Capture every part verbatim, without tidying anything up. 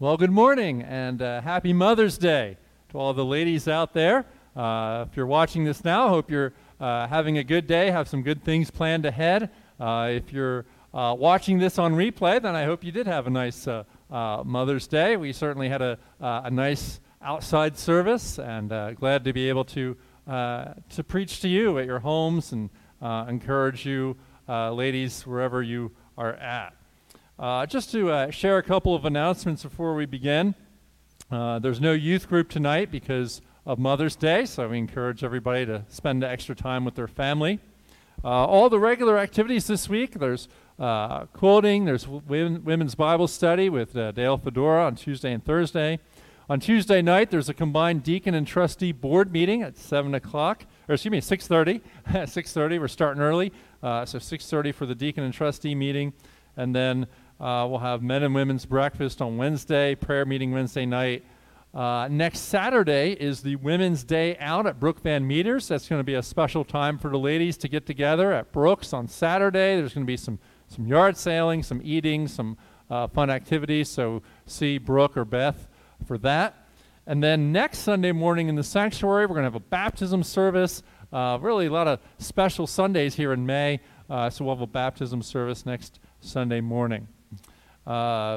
Well, good morning and uh, happy Mother's Day to all the ladies out there. Uh, if you're watching this now, I hope you're uh, having a good day, have some good things planned ahead. Uh, if you're uh, watching this on replay, then I hope you did have a nice uh, uh, Mother's Day. We certainly had a, uh, a nice outside service, and uh, glad to be able to, uh, to preach to you at your homes and uh, encourage you, uh, ladies, wherever you are at. Uh, just to uh, share a couple of announcements before we begin. Uh, there's no youth group tonight because of Mother's Day, so we encourage everybody to spend extra time with their family. Uh, all the regular activities this week, there's uh, quoting, there's w- women's Bible study with uh, Dale Fedora on Tuesday and Thursday. On Tuesday night, there's a combined deacon and trustee board meeting at seven o'clock, or excuse me, six thirty. six thirty, we're starting early, uh, so six thirty for the deacon and trustee meeting, and then Uh, we'll have men and women's breakfast on Wednesday, prayer meeting Wednesday night. Uh, next Saturday is the Women's Day Out at Brook Van Meters. That's going to be a special time for the ladies to get together at Brooks on Saturday. There's going to be some, some yard sailing, some eating, some uh, fun activities, so see Brooke or Beth for that. And then next Sunday morning in the sanctuary, we're going to have a baptism service. Uh, really a lot of special Sundays here in May, uh, so we'll have a baptism service next Sunday morning. Uh,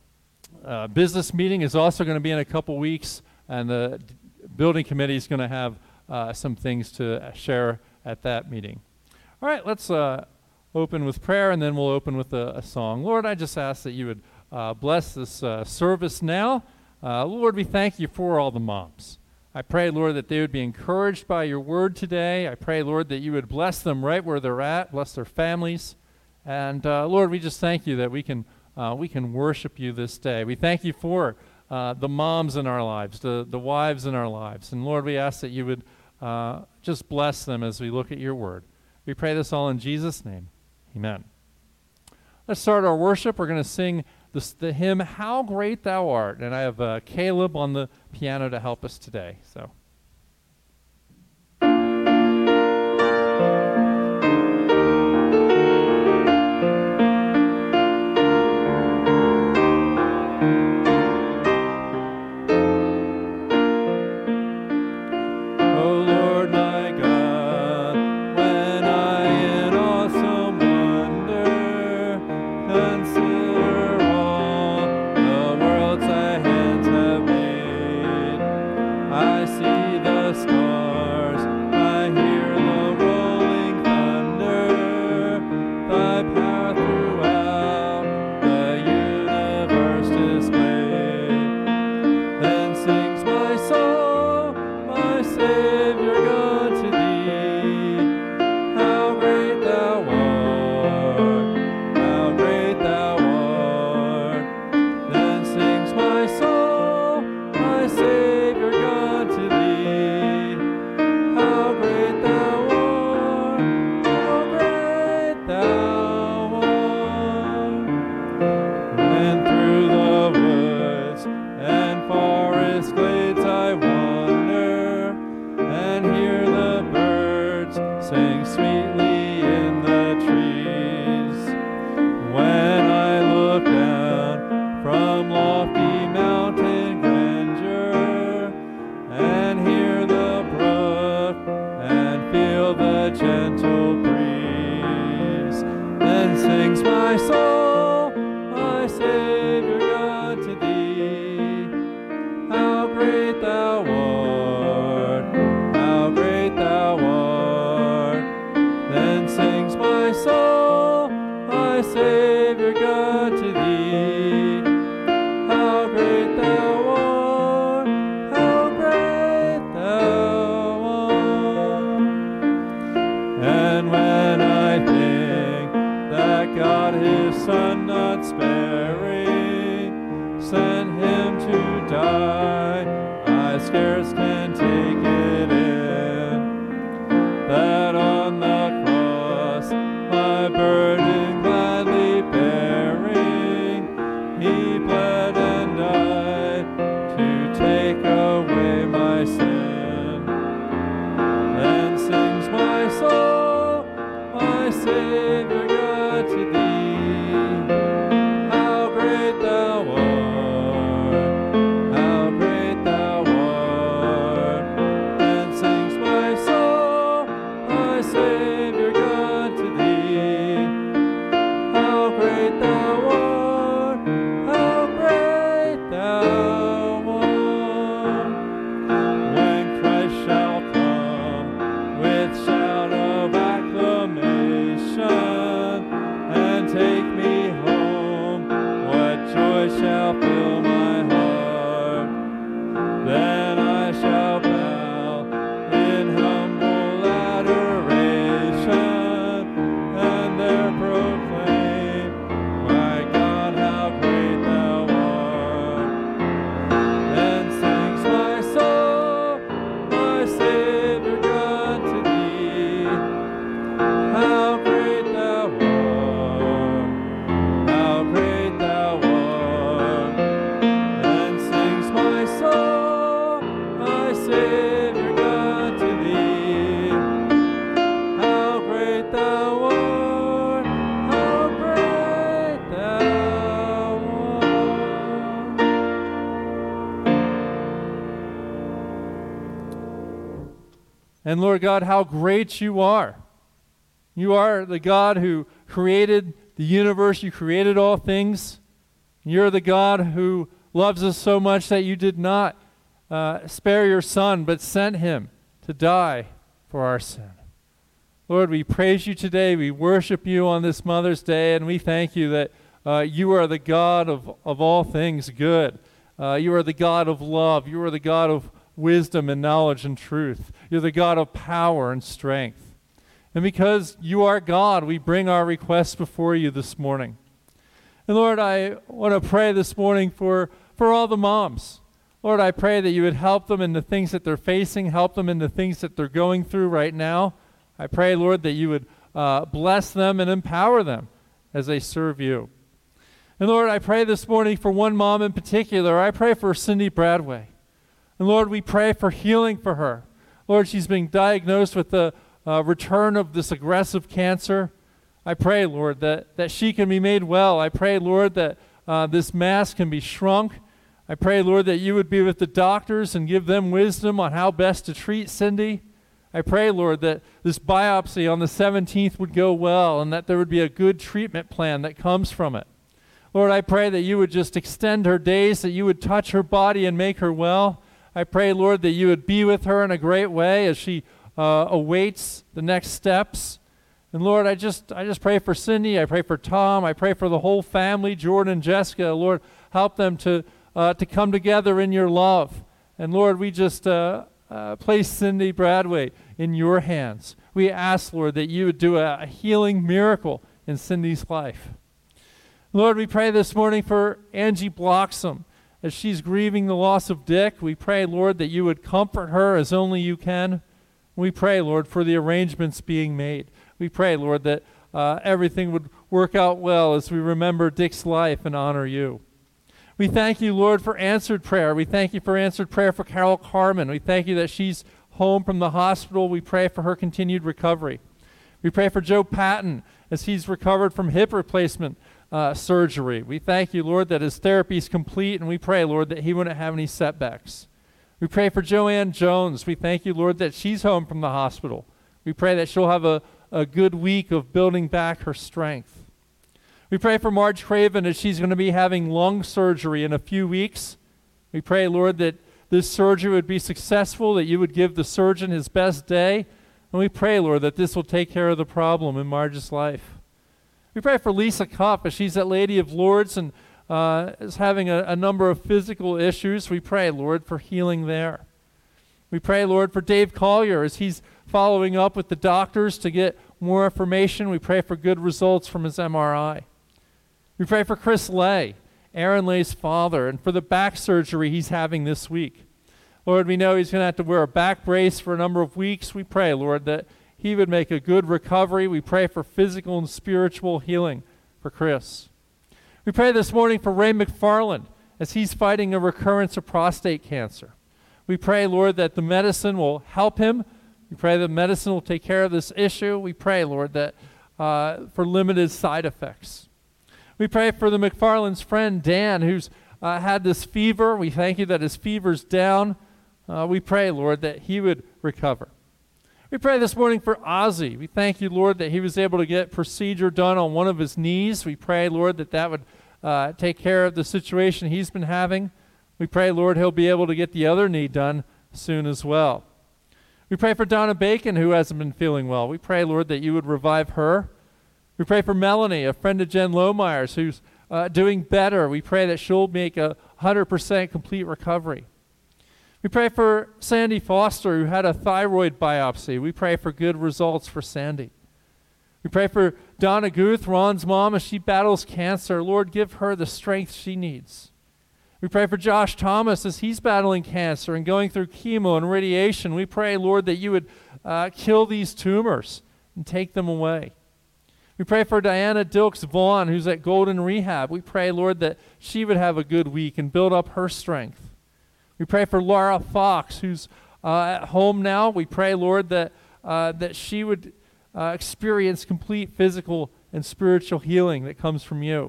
uh, business meeting is also going to be in a couple weeks, and the d- building committee is going to have uh, some things to share at that meeting. All right, let's uh, open with prayer, and then we'll open with a, a song. Lord, I just ask that you would uh, bless this uh, service now. Uh, Lord, we thank you for all the moms. I pray, Lord, that they would be encouraged by your word today. I pray, Lord, that you would bless them right where they're at, bless their families. And uh, Lord, we just thank you that we can Uh, we can worship you this day. We thank you for uh, the moms in our lives, the, the wives in our lives. And Lord, we ask that you would uh, just bless them as we look at your word. We pray this all in Jesus' name. Amen. Let's start our worship. We're going to sing this, the hymn, How Great Thou Art. And I have uh, Caleb on the piano to help us today. So. Sings my soul, my Savior. And Lord God, how great you are. You are the God who created the universe. You created all things. You're the God who loves us so much that you did not uh, spare your Son, but sent him to die for our sin. Lord, we praise you today. We worship you on this Mother's Day, and we thank you that uh, you are the God of, of all things good. Uh, you are the God of love. You are the God of wisdom and knowledge and truth. You're the God of power and strength. And because you are God, we bring our requests before you this morning. And Lord, I want to pray this morning for, for all the moms. Lord, I pray that you would help them in the things that they're facing, help them in the things that they're going through right now. I pray, Lord, that you would uh, bless them and empower them as they serve you. And Lord, I pray this morning for one mom in particular. I pray for Cindy Bradway. And Lord, we pray for healing for her. Lord, she's being diagnosed with the uh, return of this aggressive cancer. I pray, Lord, that, that she can be made well. I pray, Lord, that uh, this mass can be shrunk. I pray, Lord, that you would be with the doctors and give them wisdom on how best to treat Cindy. I pray, Lord, that this biopsy on the seventeenth would go well and that there would be a good treatment plan that comes from it. Lord, I pray that you would just extend her days, that you would touch her body and make her well. I pray, Lord, that you would be with her in a great way as she uh, awaits the next steps. And Lord, I just I just pray for Cindy. I pray for Tom. I pray for the whole family, Jordan and Jessica. Lord, help them to uh, to come together in your love. And Lord, we just uh, uh, place Cindy Bradway in your hands. We ask, Lord, that you would do a, a healing miracle in Cindy's life. Lord, we pray this morning for Angie Bloxam as she's grieving the loss of Dick. We pray, Lord, that you would comfort her as only you can. We pray, Lord, for the arrangements being made. We pray, Lord, that uh, everything would work out well as we remember Dick's life and honor you. We thank you, Lord, for answered prayer. We thank you for answered prayer for Carol Carmen. We thank you that she's home from the hospital. We pray for her continued recovery. We pray for Joe Patton as he's recovered from hip replacement uh, surgery. We thank you, Lord, that his therapy is complete, and we pray, Lord, that he wouldn't have any setbacks. We pray for Joanne Jones. We thank you, Lord, that she's home from the hospital. We pray that she'll have a, a good week of building back her strength. We pray for Marge Craven as she's going to be having lung surgery in a few weeks. We pray, Lord, that this surgery would be successful, that you would give the surgeon his best day. And we pray, Lord, that this will take care of the problem in Marge's life. We pray for Lisa Cupp as she's at Lady of Lourdes and uh, is having a, a number of physical issues. We pray, Lord, for healing there. We pray, Lord, for Dave Collier as he's following up with the doctors to get more information. We pray for good results from his M R I. We pray for Chris Lay, Aaron Lay's father, and for the back surgery he's having this week. Lord, we know he's going to have to wear a back brace for a number of weeks. We pray, Lord, that he would make a good recovery. We pray for physical and spiritual healing for Chris. We pray this morning for Ray McFarland as he's fighting a recurrence of prostate cancer. We pray, Lord, that the medicine will help him. We pray that medicine will take care of this issue. We pray, Lord, that uh, for limited side effects. We pray for the McFarland's friend, Dan, who's uh, had this fever. We thank you that his fever's down. Uh, we pray, Lord, that he would recover. We pray this morning for Ozzy. We thank you, Lord, that he was able to get procedure done on one of his knees. We pray, Lord, that that would uh, take care of the situation he's been having. We pray, Lord, he'll be able to get the other knee done soon as well. We pray for Donna Bacon, who hasn't been feeling well. We pray, Lord, that you would revive her. We pray for Melanie, a friend of Jen Lohmeyer's, who's uh, doing better. We pray that she'll make a one hundred percent complete recovery. We pray for Sandy Foster, who had a thyroid biopsy. We pray for good results for Sandy. We pray for Donna Guth, Ron's mom, as she battles cancer. Lord, give her the strength she needs. We pray for Josh Thomas as he's battling cancer and going through chemo and radiation. We pray, Lord, that you would uh, kill these tumors and take them away. We pray for Diana Dilks Vaughn, who's at Golden Rehab. We pray, Lord, that she would have a good week and build up her strength. We pray for Laura Fox, who's uh, at home now. We pray, Lord, that uh, that she would uh, experience complete physical and spiritual healing that comes from you.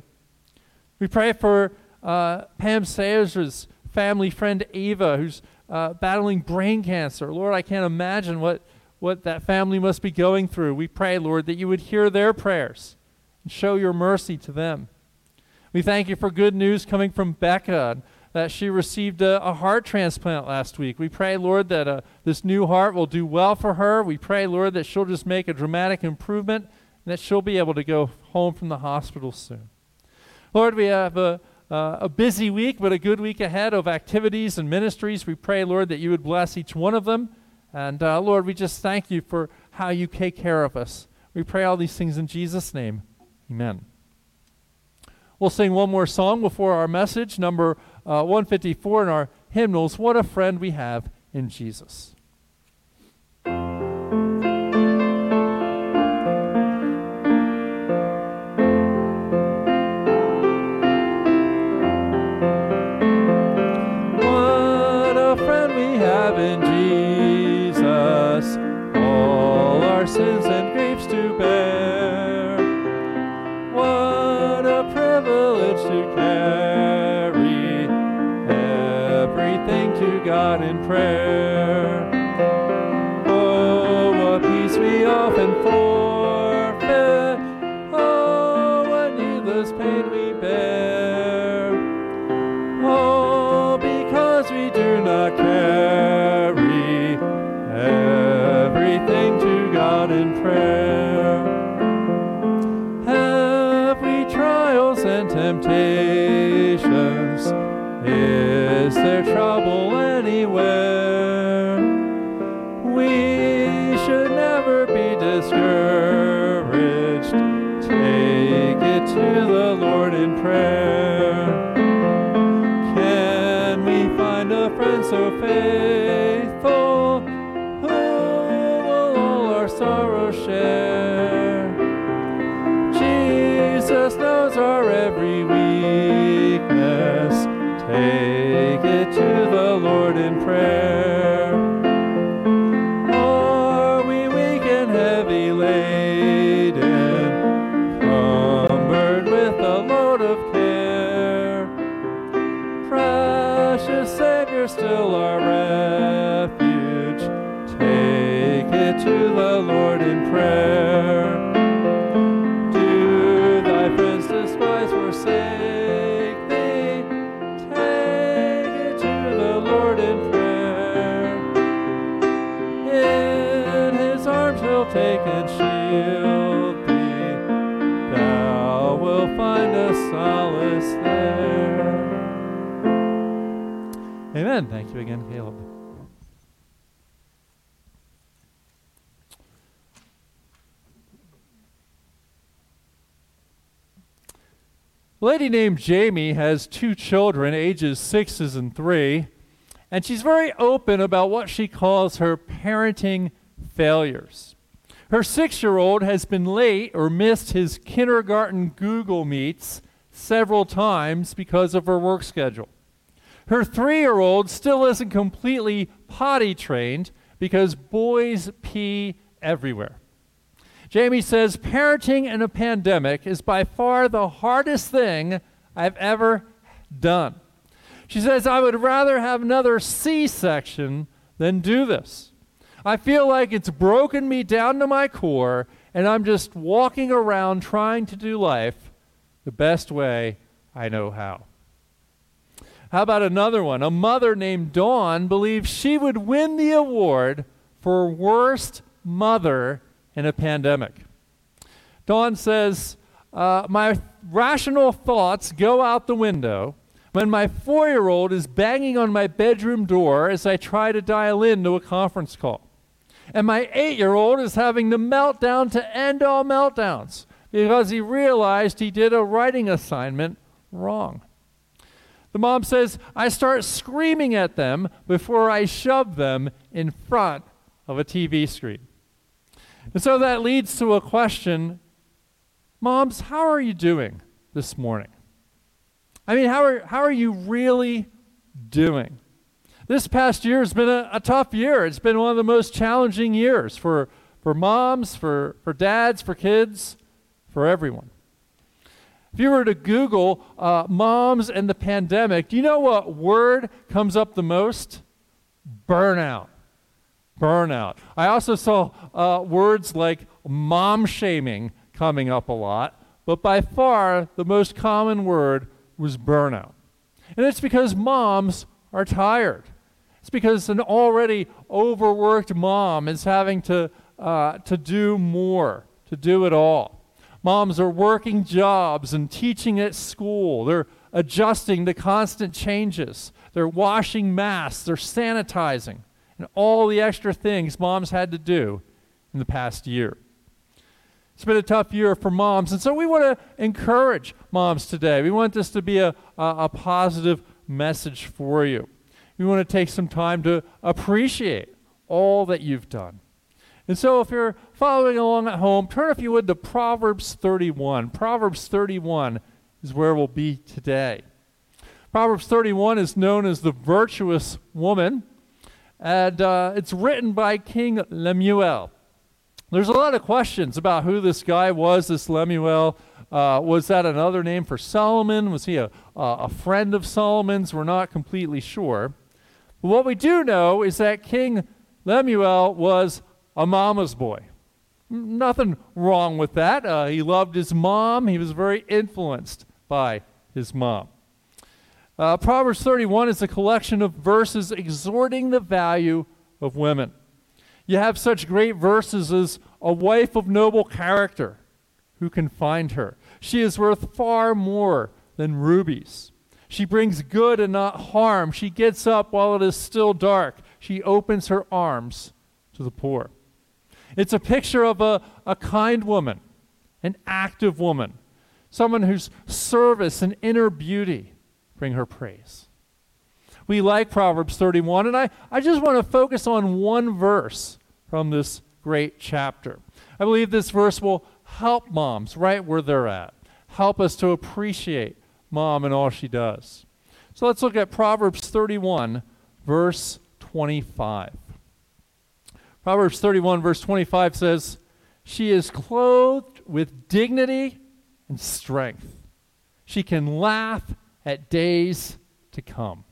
We pray for uh, Pam Sayers' family friend Ava, who's uh, battling brain cancer. Lord, I can't imagine what what that family must be going through. We pray, Lord, that you would hear their prayers and show your mercy to them. We thank you for good news coming from Becca, that she received a, a heart transplant last week. We pray, Lord, that uh, this new heart will do well for her. We pray, Lord, that she'll just make a dramatic improvement and that she'll be able to go home from the hospital soon. Lord, we have a, uh, a busy week, but a good week ahead of activities and ministries. We pray, Lord, that you would bless each one of them. And uh, Lord, we just thank you for how you take care of us. We pray all these things in Jesus' name. Amen. We'll sing one more song before our message, number uh, one fifty-four in our hymnals, What a Friend We Have in Jesus. What a friend we have in Jesus, all our sins and griefs to bear. What a privilege to carry everything to God in prayer. Oh, what peace we often forfeit. Oh, what needless pain we bear. Oh, because we do not carry everything to God in prayer. Have we trials and temptations? Is there trouble anywhere? We should never be discouraged. Take it to the Lord in prayer. Can we find a friend so faithful who will all our sorrows share? Jesus knows our every weakness. Take it to the Lord in prayer. Are we weak and heavy laden, cumbered with a load of care? Precious Savior, still our refuge. Take it to the Lord in prayer. Do thy friends despise, forsake thee? Take it to the Lord in prayer. In his arms he'll take and shield thee. Thou wilt find a solace there. Amen. Thank you again, Caleb. A lady named Jamie has two children, ages sixes and three, and she's very open about what she calls her parenting failures. Her six-year-old has been late or missed his kindergarten Google Meets several times because of her work schedule. Her three-year-old still isn't completely potty trained because boys pee everywhere. Jamie says, parenting in a pandemic is by far the hardest thing I've ever done. She says, I would rather have another C-section than do this. I feel like it's broken me down to my core, and I'm just walking around trying to do life the best way I know how. How about another one? A mother named Dawn believes she would win the award for worst mother in a pandemic. Dawn says, uh, my rational thoughts go out the window when my four-year-old is banging on my bedroom door as I try to dial into a conference call. And my eight-year-old is having the meltdown to end all meltdowns because he realized he did a writing assignment wrong. The mom says, I start screaming at them before I shove them in front of a T V screen. And so that leads to a question, moms, how are you doing this morning? I mean, how are, how are you really doing? This past year has been a, a tough year. It's been one of the most challenging years for, for moms, for, for dads, for kids, for everyone. If you were to Google uh, moms and the pandemic, do you know what word comes up the most? Burnout. burnout. I also saw uh, words like mom shaming coming up a lot, but by far the most common word was burnout. And it's because moms are tired. It's because an already overworked mom is having to uh, to do more, to do it all. Moms are working jobs and teaching at school. They're adjusting to constant changes. They're washing masks. They're sanitizing. And all the extra things moms had to do in the past year. It's been a tough year for moms, and so we want to encourage moms today. We want this to be a, a, a positive message for you. We want to take some time to appreciate all that you've done. And so if you're following along at home, turn, if you would, to Proverbs thirty-one. Proverbs thirty-one is where we'll be today. Proverbs thirty-one is known as the virtuous woman, and uh, it's written by King Lemuel. There's a lot of questions about who this guy was, this Lemuel. Uh, was that another name for Solomon? Was he a, uh, a friend of Solomon's? We're not completely sure. But what we do know is that King Lemuel was a mama's boy. Nothing wrong with that. Uh, he loved his mom. He was very influenced by his mom. Uh, Proverbs thirty-one is a collection of verses exhorting the value of women. You have such great verses as a wife of noble character. Who can find her? She is worth far more than rubies. She brings good and not harm. She gets up while it is still dark. She opens her arms to the poor. It's a picture of a, a kind woman, an active woman, someone whose service and inner beauty bring her praise. We like Proverbs thirty-one, and I, I just want to focus on one verse from this great chapter. I believe this verse will help moms right where they're at, help us to appreciate mom and all she does. So let's look at Proverbs thirty-one, verse twenty-five. Proverbs thirty-one, verse twenty-five says, "She is clothed with dignity and strength. She can laugh at days to come."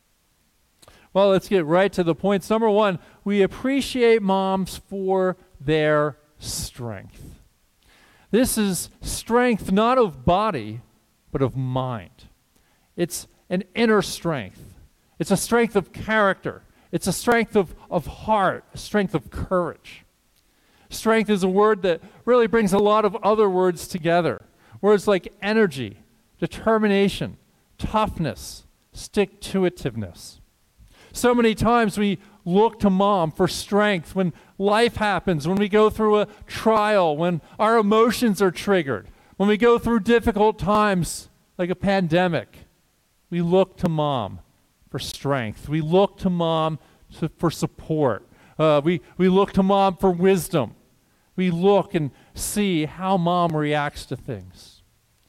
Well, let's get right to the points. Number one, we appreciate moms for their strength. This is strength not of body, but of mind. It's an inner strength. It's a strength of character. It's a strength of, of heart, a strength of courage. Strength is a word that really brings a lot of other words together. Words like energy, determination, toughness, stick-to-itiveness. So many times we look to mom for strength when life happens, when we go through a trial, when our emotions are triggered, when we go through difficult times like a pandemic. We look to mom for strength. We look to mom to, for support. Uh, we, we look to mom for wisdom. We look and see how mom reacts to things.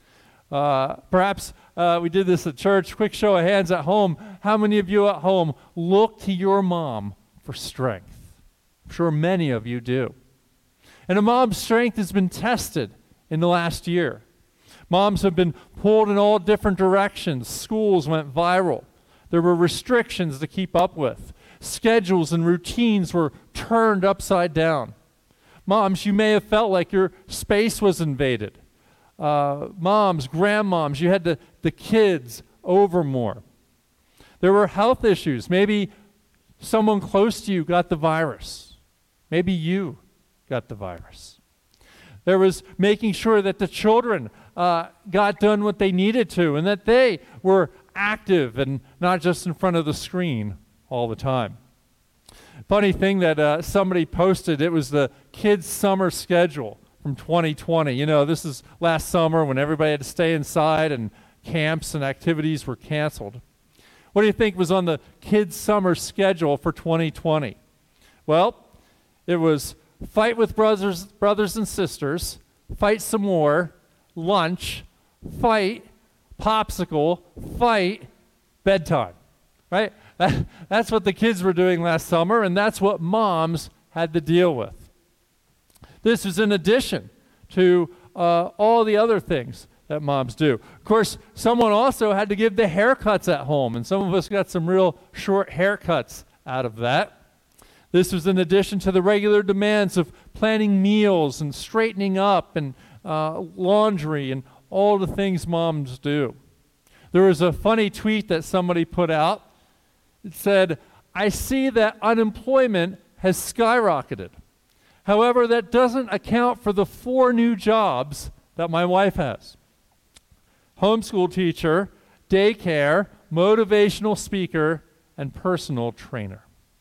Uh, perhaps uh, we did this at church. Quick show of hands at home. How many of you at home look to your mom for strength? I'm sure many of you do. And a mom's strength has been tested in the last year. Moms have been pulled in all different directions. Schools went viral. There were restrictions to keep up with. Schedules and routines were turned upside down. Moms, you may have felt like your space was invaded. Uh, moms, grandmoms, you had the, the kids over more. There were health issues. Maybe someone close to you got the virus. Maybe you got the virus. There was making sure that the children uh, got done what they needed to and that they were active and not just in front of the screen all the time. Funny thing that uh, somebody posted, it was the kids' summer schedule from twenty twenty. You know, this is last summer when everybody had to stay inside and camps and activities were canceled. What do you think was on the kids' summer schedule for twenty twenty? Well, it was fight with brothers, brothers and sisters, fight some more, lunch, fight, popsicle, fight, bedtime, right? That, that's what the kids were doing last summer, and that's what moms had to deal with. This was in addition to uh, all the other things that moms do. Of course, someone also had to give the haircuts at home, and some of us got some real short haircuts out of that. This was in addition to the regular demands of planning meals and straightening up and uh, laundry and all the things moms do. There was a funny tweet that somebody put out. It said, "I see that unemployment has skyrocketed. However, that doesn't account for the four new jobs that my wife has. Homeschool teacher, daycare, motivational speaker, and personal trainer."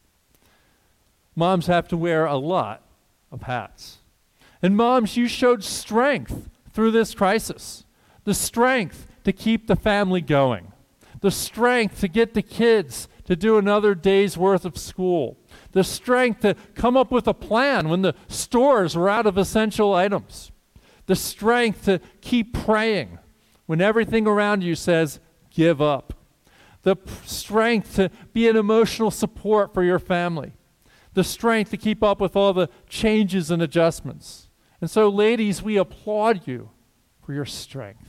Moms have to wear a lot of hats. And moms, you showed strength through this crisis. The strength to keep the family going. The strength to get the kids to do another day's worth of school. The strength to come up with a plan when the stores were out of essential items. The strength to keep praying when everything around you says, give up. The p- strength to be an emotional support for your family. The strength to keep up with all the changes and adjustments. And so, ladies, we applaud you for your strength.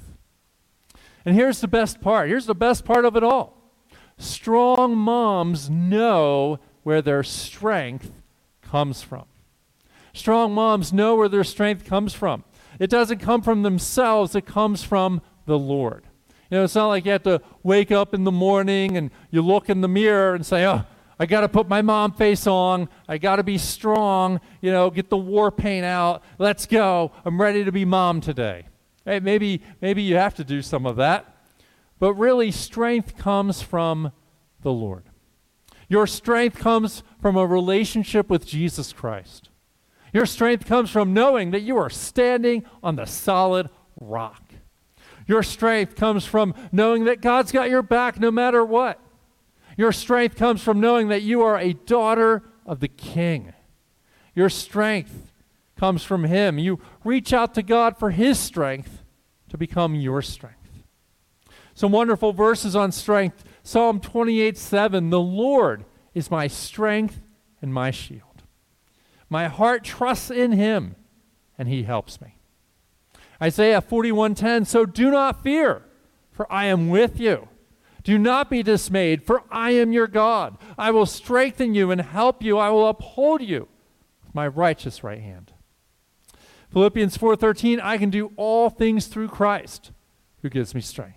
And here's the best part. Here's the best part of it all. Strong moms know where their strength comes from. Strong moms know where their strength comes from. It doesn't come from themselves. It comes from the Lord. You know, it's not like you have to wake up in the morning and you look in the mirror and say, oh, I got to put my mom face on. I got to be strong. You know, get the war paint out. Let's go. I'm ready to be mom today. Hey, maybe, maybe you have to do some of that. But really, strength comes from the Lord. Your strength comes from a relationship with Jesus Christ. Your strength comes from knowing that you are standing on the solid rock. Your strength comes from knowing that God's got your back no matter what. Your strength comes from knowing that you are a daughter of the King. Your strength comes from Him. You reach out to God for His strength to become your strength. Some wonderful verses on strength. Psalm twenty-eight seven, the Lord is my strength and my shield. My heart trusts in Him, and He helps me. Isaiah forty-one ten, so do not fear, for I am with you. Do not be dismayed, for I am your God. I will strengthen you and help you. I will uphold you with my righteous right hand. Philippians four thirteen, I can do all things through Christ who gives me strength.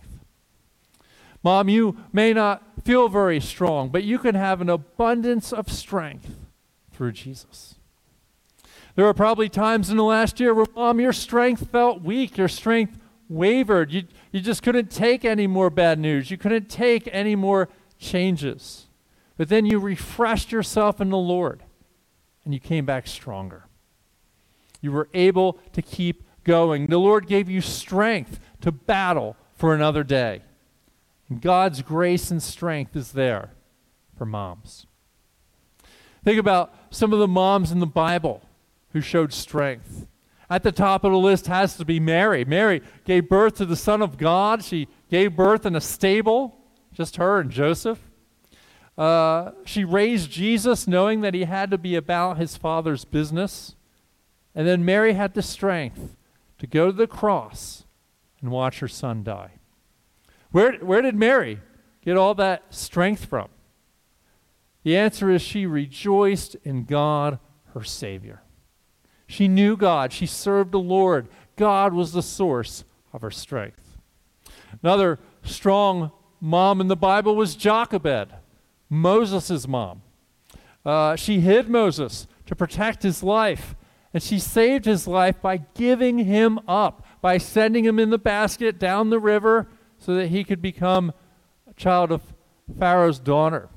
Mom, you may not feel very strong, but you can have an abundance of strength through Jesus. There were probably times in the last year where, Mom, your strength felt weak. Your strength wavered. You, you just couldn't take any more bad news. You couldn't take any more changes. But then you refreshed yourself in the Lord, and you came back stronger. You were able to keep going. The Lord gave you strength to battle for another day. And God's grace and strength is there for moms. Think about some of the moms in the Bible who showed strength. At the top of the list has to be Mary. Mary gave birth to the Son of God. She gave birth in a stable, just her and Joseph. Uh, she raised Jesus knowing that he had to be about his Father's business. And then Mary had the strength to go to the cross and watch her son die. Where, where did Mary get all that strength from? The answer is she rejoiced in God, her Savior. She knew God. She served the Lord. God was the source of her strength. Another strong mom in the Bible was Jochebed, Moses' mom. Uh, she hid Moses to protect his life, and she saved his life by giving him up, by sending him in the basket down the river so that he could become a child of Pharaoh's daughter.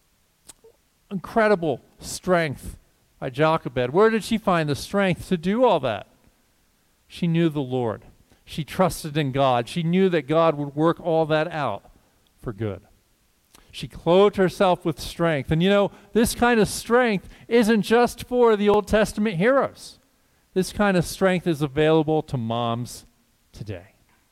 Incredible strength by Jochebed. Where did she find the strength to do all that? She knew the Lord. She trusted in God. She knew that God would work all that out for good. She clothed herself with strength. And you know, this kind of strength isn't just for the Old Testament heroes. This kind of strength is available to moms today.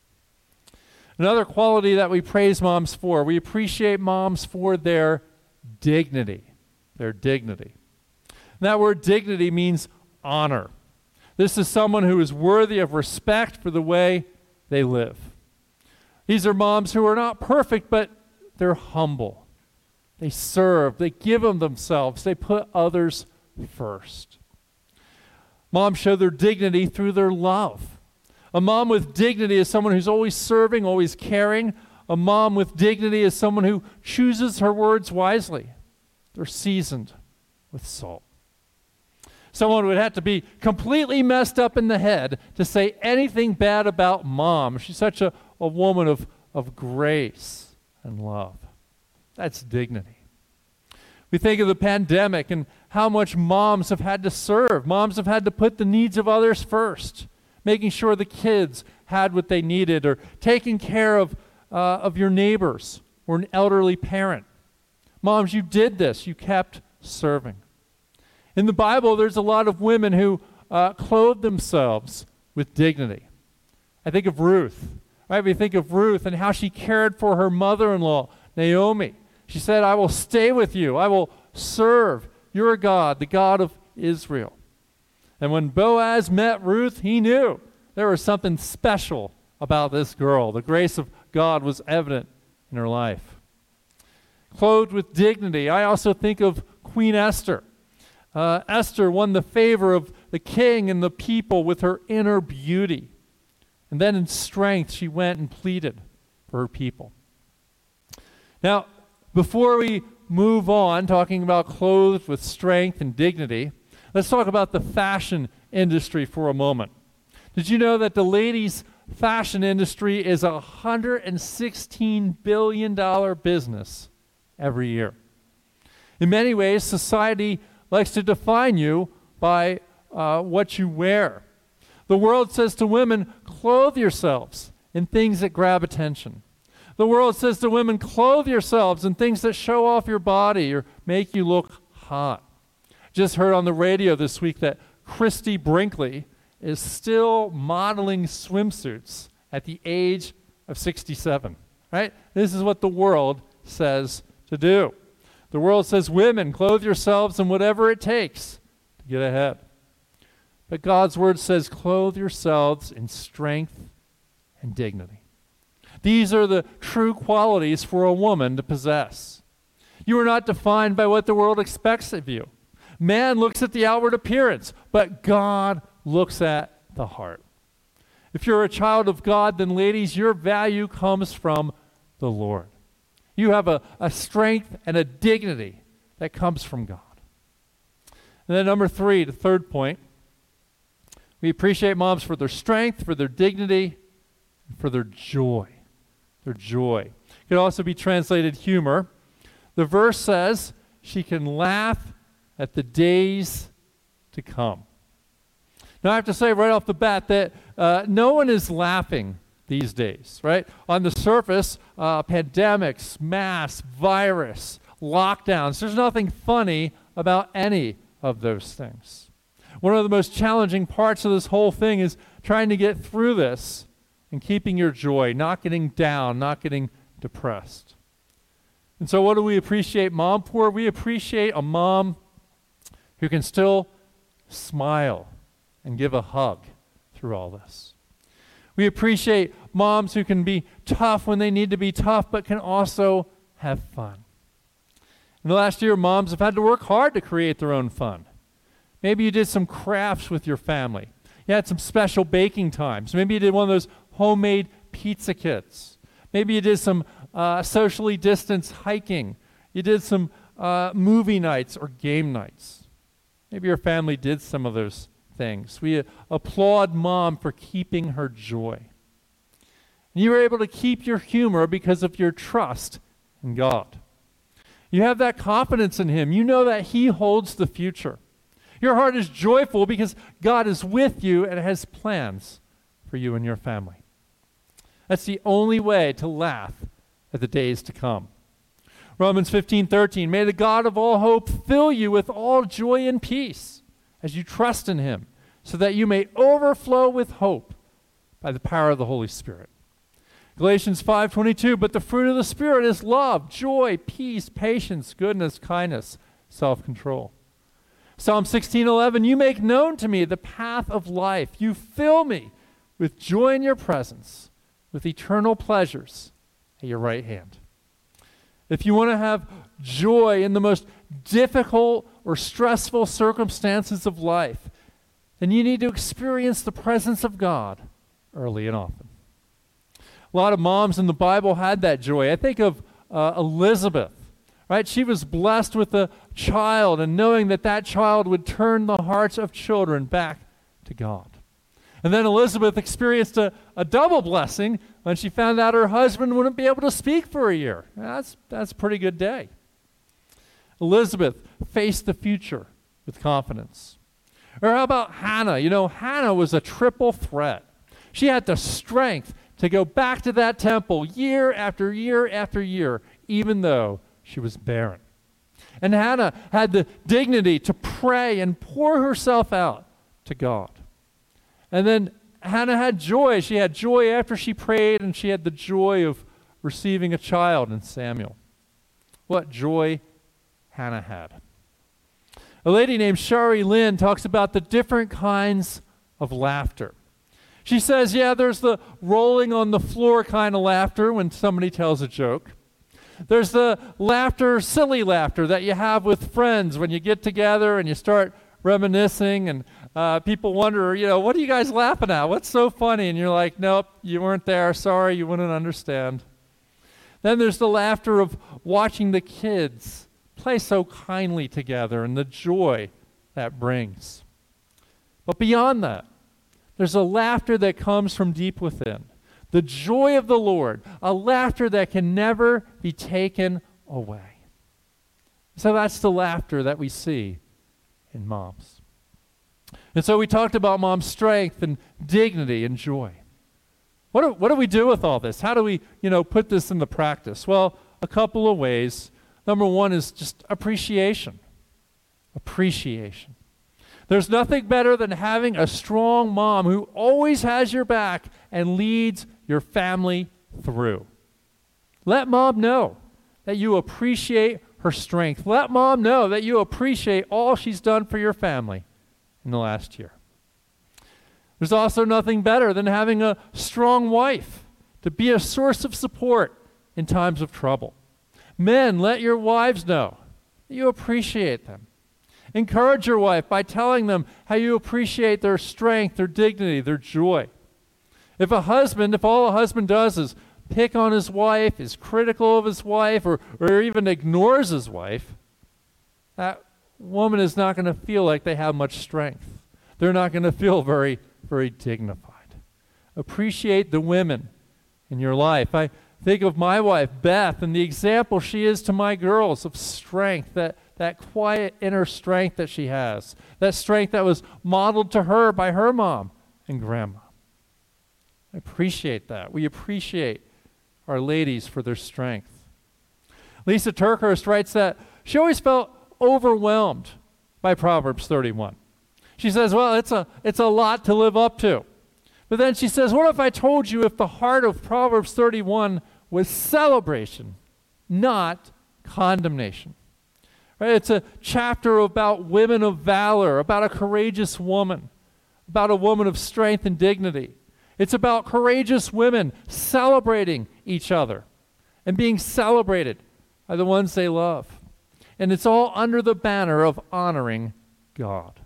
Another quality that we praise moms for, we appreciate moms for their dignity. Their dignity. And that word dignity means honor. This is someone who is worthy of respect for the way they live. These are moms who are not perfect, but they're humble. They serve. They give of themselves. They put others first. Moms show their dignity through their love. A mom with dignity is someone who's always serving, always caring. A mom with dignity is someone who chooses her words wisely. They're seasoned with salt. Someone would have to be completely messed up in the head to say anything bad about mom. She's such a, a woman of, of grace and love. That's dignity. We think of the pandemic and how much moms have had to serve. Moms have had to put the needs of others first, making sure the kids had what they needed, or taking care of, uh, of your neighbors or an elderly parent. Moms, you did this. You kept serving. In the Bible, there's a lot of women who uh, clothe themselves with dignity. I think of Ruth. Right? We think of Ruth and how she cared for her mother-in-law, Naomi. She said, I will stay with you. I will serve your God, the God of Israel. And when Boaz met Ruth, he knew there was something special about this girl. The grace of God was evident in her life. Clothed with dignity, I also think of Queen Esther. Uh, Esther won the favor of the king and the people with her inner beauty. And then in strength, she went and pleaded for her people. Now, before we move on, talking about clothed with strength and dignity, let's talk about the fashion industry for a moment. Did you know that the ladies' fashion industry is a one hundred sixteen billion dollars business every year? In many ways, society likes to define you by uh, what you wear. The world says to women, clothe yourselves in things that grab attention. The world says to women, clothe yourselves in things that show off your body or make you look hot. Just heard on the radio this week that Christy Brinkley is still modeling swimsuits at the age of sixty-seven, right? This is what the world says to do. The world says, women, clothe yourselves in whatever it takes to get ahead. But God's word says, clothe yourselves in strength and dignity. These are the true qualities for a woman to possess. You are not defined by what the world expects of you. Man looks at the outward appearance, but God looks at the heart. If you're a child of God, then ladies, your value comes from the Lord. You have a, a strength and a dignity that comes from God. And then number three, the third point, we appreciate moms for their strength, for their dignity, and for their joy. Their joy. It could also be translated humor. The verse says she can laugh at the days to come. Now I have to say right off the bat that uh, no one is laughing these days, right? On the surface, uh, pandemics, mass, virus, lockdowns, there's nothing funny about any of those things. One of the most challenging parts of this whole thing is trying to get through this and keeping your joy, not getting down, not getting depressed. And so what do we appreciate mom for? We appreciate a mom who can still smile and give a hug through all this. We appreciate moms who can be tough when they need to be tough, but can also have fun. In the last year, moms have had to work hard to create their own fun. Maybe you did some crafts with your family. You had some special baking times. Maybe you did one of those homemade pizza kits. Maybe you did some uh, socially distanced hiking. You did some uh, movie nights or game nights. Maybe your family did some of those things. We uh, applaud mom for keeping her joy. And you were able to keep your humor because of your trust in God. You have that confidence in him. You know that he holds the future. Your heart is joyful because God is with you and has plans for you and your family. That's the only way to laugh at the days to come. Romans fifteen thirteen, may the God of all hope fill you with all joy and peace as you trust in him, so that you may overflow with hope by the power of the Holy Spirit. Galatians five twenty-two, but the fruit of the Spirit is love, joy, peace, patience, goodness, kindness, self-control. Psalm sixteen eleven, you make known to me the path of life. You fill me with joy in your presence, with eternal pleasures at your right hand. If you want to have joy in the most difficult or stressful circumstances of life, then you need to experience the presence of God early and often. A lot of moms in the Bible had that joy. I think of uh, Elizabeth, right? She was blessed with a child and knowing that that child would turn the hearts of children back to God. And then Elizabeth experienced a, a double blessing when she found out her husband wouldn't be able to speak for a year. That's, that's a pretty good day. Elizabeth faced the future with confidence. Or how about Hannah? You know, Hannah was a triple threat. She had the strength to go back to that temple year after year after year, even though she was barren. And Hannah had the dignity to pray and pour herself out to God. And then Hannah had joy. She had joy after she prayed, and she had the joy of receiving a child in Samuel. What joy Hannah had. A lady named Shari Lynn talks about the different kinds of laughter. She says, yeah, there's the rolling on the floor kind of laughter when somebody tells a joke. There's the laughter, silly laughter that you have with friends when you get together and you start reminiscing and uh, people wonder, you know, what are you guys laughing at? What's so funny? And you're like, nope, you weren't there. Sorry, you wouldn't understand. Then there's the laughter of watching the kids play so kindly together and the joy that brings. But beyond that, there's a laughter that comes from deep within. The joy of the Lord, a laughter that can never be taken away. So that's the laughter that we see in moms. And so we talked about mom's strength and dignity and joy. What do, what do we do with all this? How do we, you know, put this into practice? Well, a couple of ways. Number one is just appreciation. Appreciation. There's nothing better than having a strong mom who always has your back and leads your family through. Let mom know that you appreciate her strength. Let mom know that you appreciate all she's done for your family in the last year. There's also nothing better than having a strong wife to be a source of support in times of trouble. Men, let your wives know that you appreciate them. Encourage your wife by telling them how you appreciate their strength, their dignity, their joy. If a husband, if all a husband does is pick on his wife, is critical of his wife, or, or even ignores his wife, that woman is not going to feel like they have much strength. They're not going to feel very, very dignified. Appreciate the women in your life. I think of my wife, Beth, and the example she is to my girls of strength, that that quiet inner strength that she has, that strength that was modeled to her by her mom and grandma. I appreciate that. We appreciate our ladies for their strength. Lisa Turkhurst writes that she always felt overwhelmed by Proverbs thirty-one. She says, well, it's a, it's a lot to live up to. But then she says, what if I told you if the heart of Proverbs thirty-one was celebration, not condemnation? Right? It's a chapter about women of valor, about a courageous woman, about a woman of strength and dignity. It's about courageous women celebrating each other and being celebrated by the ones they love. And it's all under the banner of honoring God.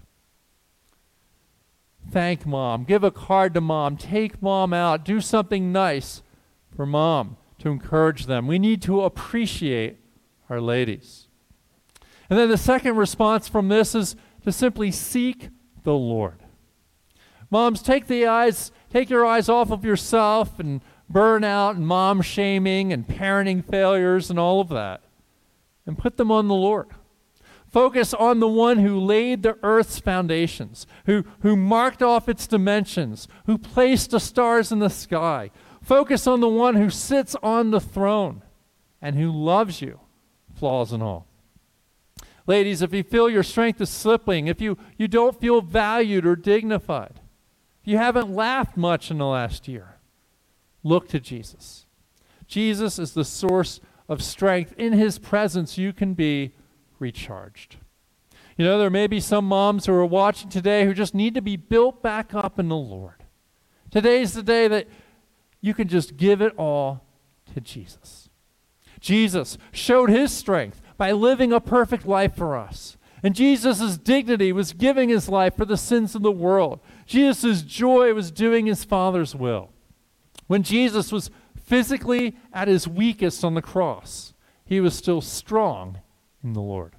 Thank mom. Give a card to mom. Take mom out. Do something nice for mom to encourage them. We need to appreciate our ladies. And then the second response from this is to simply seek the Lord. Moms, take the eyes, take your eyes off of yourself and burnout and mom shaming and parenting failures and all of that, and put them on the Lord. Focus on the one who laid the earth's foundations, who, who marked off its dimensions, who placed the stars in the sky. Focus on the one who sits on the throne and who loves you, flaws and all. Ladies, if you feel your strength is slipping, if you, you don't feel valued or dignified, if you haven't laughed much in the last year, look to Jesus. Jesus is the source of strength. In his presence, you can be recharged. You know, there may be some moms who are watching today who just need to be built back up in the Lord. Today's the day that you can just give it all to Jesus. Jesus showed his strength by living a perfect life for us. And Jesus' dignity was giving his life for the sins of the world. Jesus' joy was doing his Father's will. When Jesus was physically at his weakest on the cross, he was still strong in the Lord.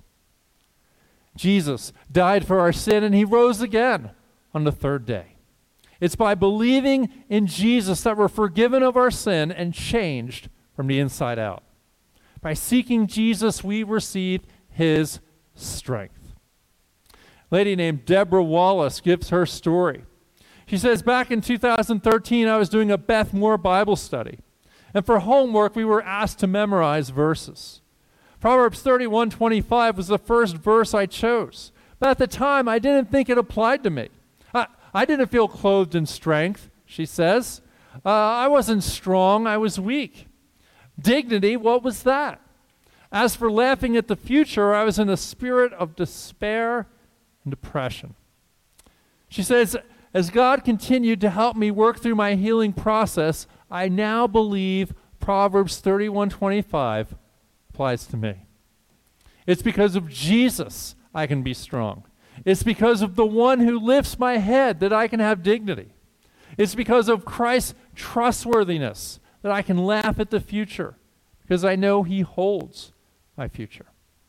Jesus died for our sin, and he rose again on the third day. It's by believing in Jesus that we're forgiven of our sin and changed from the inside out. By seeking Jesus, we receive his strength. A lady named Deborah Wallace gives her story. She says, back in two thousand thirteen, I was doing a Beth Moore Bible study. And for homework, we were asked to memorize verses. Proverbs thirty-one twenty-five was the first verse I chose. But at the time, I didn't think it applied to me. I, I didn't feel clothed in strength, she says. Uh, I wasn't strong, I was weak. Dignity, what was that? As for laughing at the future, I was in a spirit of despair and depression. She says, as God continued to help me work through my healing process, I now believe Proverbs thirty-one twenty-five applies to me. It's because of Jesus I can be strong. It's because of the one who lifts my head that I can have dignity. It's because of Christ's trustworthiness that I can laugh at the future, because I know he holds my future.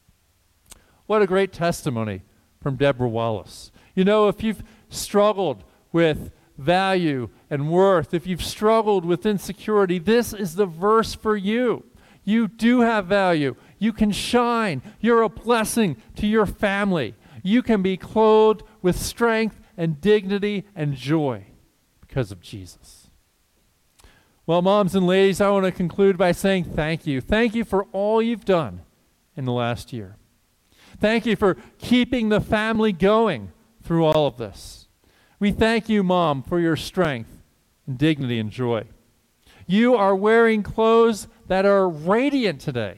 What a great testimony from Deborah Wallace. You know, if you've struggled with value and worth, if you've struggled with insecurity, this is the verse for you. You do have value. You can shine. You're a blessing to your family. You can be clothed with strength and dignity and joy because of Jesus. Well, moms and ladies, I want to conclude by saying thank you. Thank you for all you've done in the last year. Thank you for keeping the family going through all of this. We thank you, Mom, for your strength and dignity and joy. You are wearing clothes that are radiant today.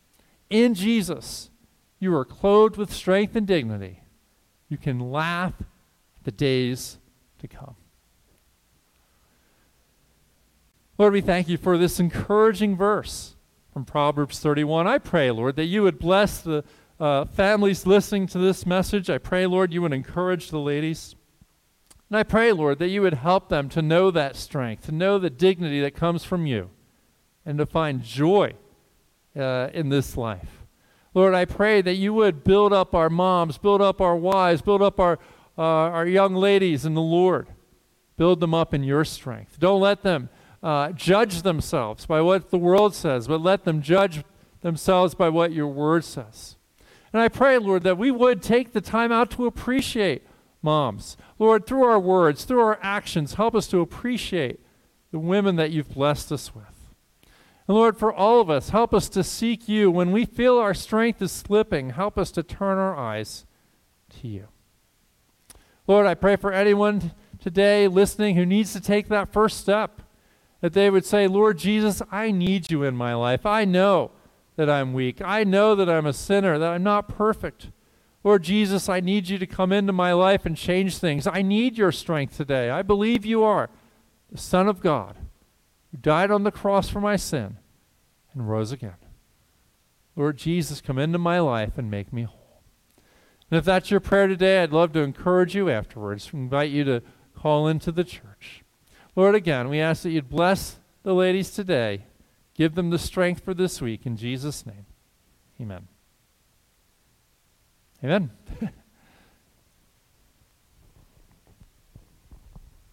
In Jesus, you are clothed with strength and dignity. You can laugh at the days to come. Lord, we thank you for this encouraging verse from Proverbs thirty-one. I pray, Lord, that you would bless the uh, families listening to this message. I pray, Lord, you would encourage the ladies. And I pray, Lord, that you would help them to know that strength, to know the dignity that comes from you, and to find joy uh, in this life. Lord, I pray that you would build up our moms, build up our wives, build up our, uh, our young ladies in the Lord. Build them up in your strength. Don't let them uh, judge themselves by what the world says, but let them judge themselves by what your word says. And I pray, Lord, that we would take the time out to appreciate moms. Lord, through our words, through our actions, help us to appreciate the women that you've blessed us with. And Lord, for all of us, help us to seek you. When we feel our strength is slipping, help us to turn our eyes to you. Lord, I pray for anyone today listening who needs to take that first step, that they would say, Lord Jesus, I need you in my life. I know that I'm weak. I know that I'm a sinner, that I'm not perfect. Lord Jesus, I need you to come into my life and change things. I need your strength today. I believe you are the Son of God who died on the cross for my sin and rose again. Lord Jesus, come into my life and make me whole. And if that's your prayer today, I'd love to encourage you afterwards, invite you to call into the church. Lord, again, we ask that you'd bless the ladies today. Give them the strength for this week. In Jesus' name, amen. Amen.